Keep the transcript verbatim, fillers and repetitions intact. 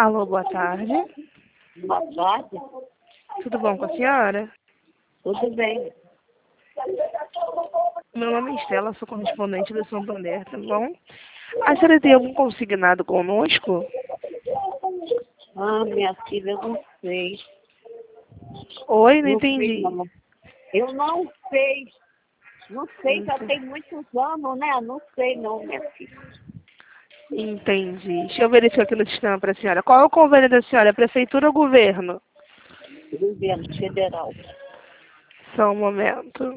Alô, boa tarde. Boa tarde. Tudo bom com a senhora? Tudo bem. Meu nome é Estela, sou correspondente do Santander, tá bom? A senhora tem algum consignado conosco? Ah, minha filha, eu não sei. Oi, não Não sei, entendi. não. Eu não sei. Não sei, já Ente- tem muitos anos, né? Não sei não, minha filha. Entendi. Deixa eu verificar aqui no sistema para a senhora. Qual é o convênio da senhora? Prefeitura ou governo? Governo federal. Só um momento.